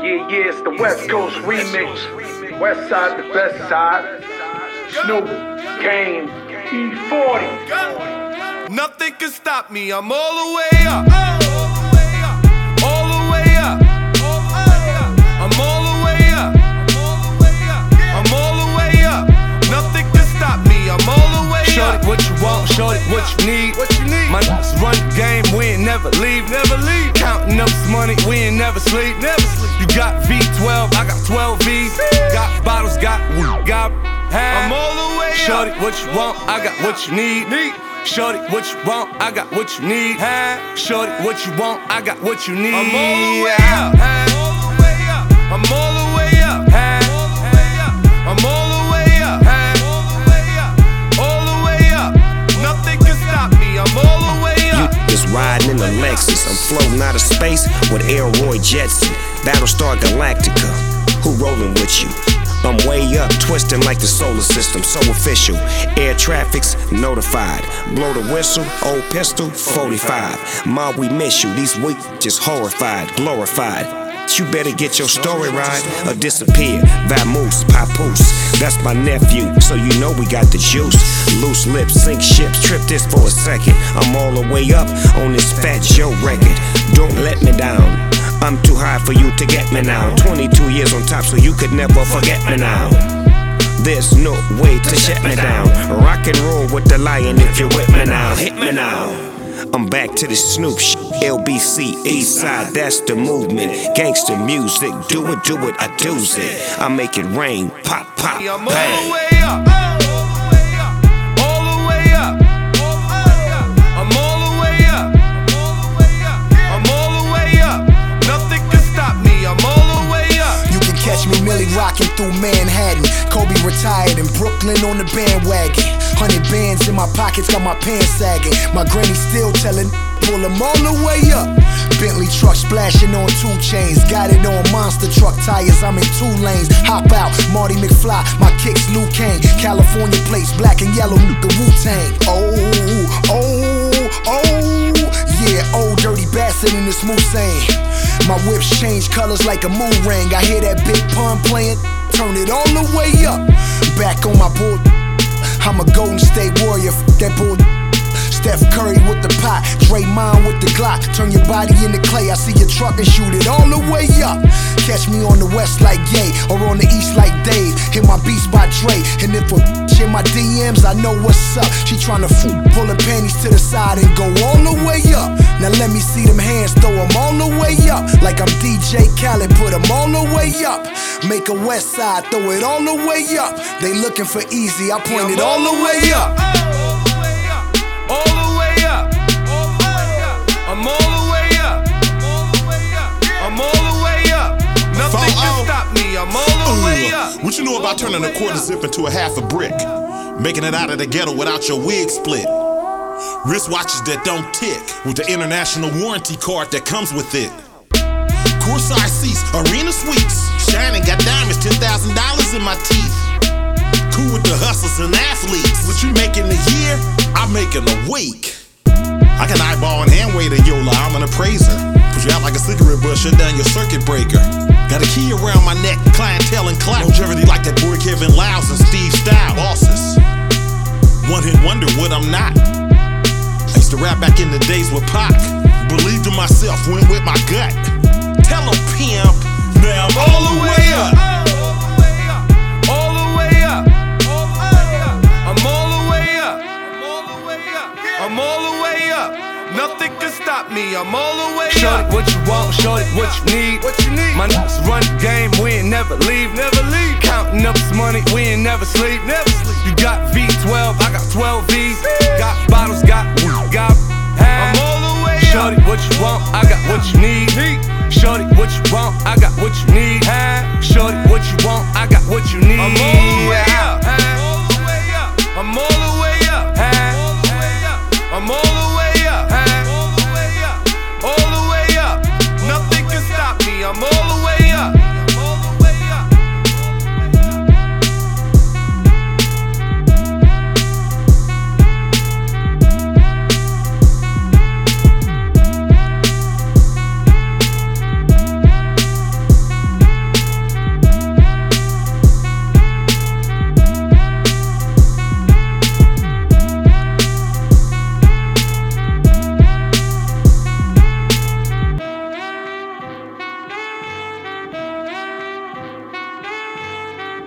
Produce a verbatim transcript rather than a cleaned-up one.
Yeah, yeah, it's the West Coast remix. West side, the best side. Snoop, Kane, E forty. Nothing can stop me, I'm all the way up. All the way up. I'm all the way up. I'm all the way up. Nothing can stop me, I'm all the way up. Shorty, what you want, shorty, what you need. What you need? My niggas run the game, we ain't never leave. Never leave. Counting up this money, we ain't never sleep. Never sleep. You got V twelve, I got twelve V's. Got bottles, got weed, got I'm all the way up. Shorty, what you want, I got what you need. Need. Shorty, what you want, I got what you need. Shorty, what you want, I got what you need. I'm all the way up. I'm all the way up. I'm all the way up. All the way up. Nothing can stop me. I'm all the way up. You just riding in a Lexus. I'm floating out of space with Elroy Jetson. Battlestar Galactica. Who rolling with you? I'm way up, twisting like the solar system, so official. Air traffic's notified. Blow the whistle, old pistol, forty-five. Ma, we miss you, these weak just horrified, glorified. You better get your story right or disappear. Vamoose, papoose, that's my nephew, so you know we got the juice. Loose lips, sink ships, trip this for a second. I'm all the way up on this Fat Joe record. Don't let me down. I'm too high for you to get me now. twenty-two years on top, so you could never forget me now. There's no way to shut me down. Rock and roll with the lion if you're with me now. Hit me now. I'm back to the Snoop shit. L B C, East Side, that's the movement. Gangster music, do it, do it, I do's it. I make it rain, pop, pop, I'm all the bang. way up. All the way up. I'm all the way up. I'm all the way up. Nothing can stop me, I'm all the way up. You can catch me Millie rocking through Manhattan. Kobe retired in Brooklyn on the bandwagon. Hundred bands in my pockets, got my pants sagging. My granny still telling, pull them all the way up. Bentley truck splashing on two chains. Got it on monster truck tires, I'm in two lanes. Hop out, Marty McFly, my kicks Luke Kane. California plates, black and yellow, the Wu-Tang. Oh, oh, oh, yeah, old dirty bastard in this Moussain. My whips change colors like a moon ring. I hear that big pun playing, turn it all the way up. Back on my board, I'm a Golden State Warrior, f that bull. Steph Curry with the pot, Draymond with the Glock. Turn your body into clay, I see your truck and shoot it all the way up. Catch me on the west like Ye, or on the east like Dave. Hit my beats by Dre, and if a in my D Ms, I know what's up. She tryna fool, pulling panties to the side and go all the way up. Now let me see them hands, throw them all the way up. Like I'm D J Khaled, put them all the way up. Make a west side, throw it all the way up. They looking for easy, I point it all the way up. All the way up. I'm all the way up. I'm all the way up. Nothing can stop me. I'm all the way up. What you know about turning a quarter zip into a half a brick? Making it out of the ghetto without your wig split. Wristwatches that don't tick, with the international warranty card that comes with it. Courtside seats, arena suites. Shining, got diamonds, ten thousand dollars in my teeth. Cool with the hustlers and athletes. What you make in a year, I make in a week. I can eyeball and hand wave a Yola, I'm an appraiser. Put you out like a cigarette butt, shut down your circuit breaker. Got a key around my neck, clientele and clout. Longevity like that boy Kevin Lyles and Steve Style. Bosses, one hit wonder what I'm not. I used to rap back in the days with Pac. Believed in myself, went with my gut. Tell him pimp, now I'm all the way up. All the way up. I'm all the way up. I'm all the way up. Nothing can stop me. I'm all the way up. Shorty, what you want, shorty, what you need. What you need? My niggas run the game, we ain't never leave. Never leave. Counting up this money, we ain't never sleep. Never sleep. You got V twelve, I got twelve V's. Got bottles, got weed, got I'm all the way up. Shorty, what you want, I got what you need. Shorty, what you want, I